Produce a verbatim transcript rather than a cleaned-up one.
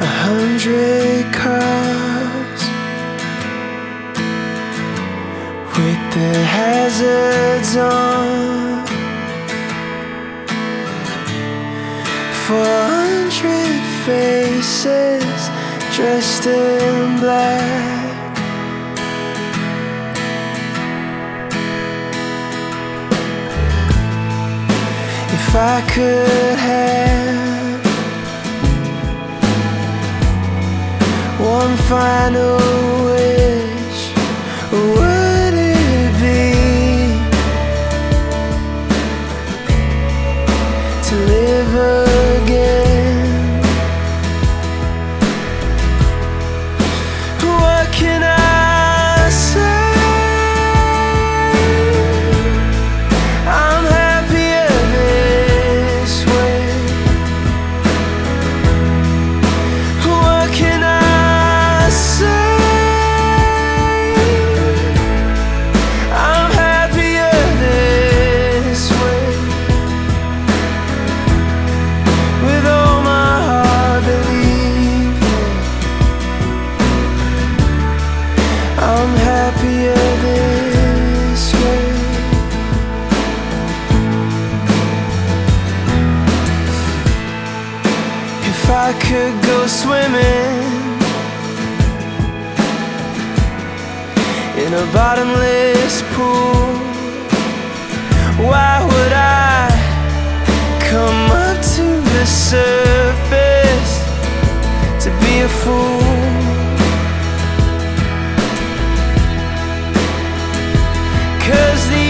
a hundred cars with their hazards on, four hundred faces dressed in black. If I could have one final wish, what would it be? To live again. What can I say? I'm happier this way. What can I say? I'm happier this way. With all my heart believing I'm happier this way. If I could go swimming in a bottomless pool, why would I come up to the surface to be a fool? Cause the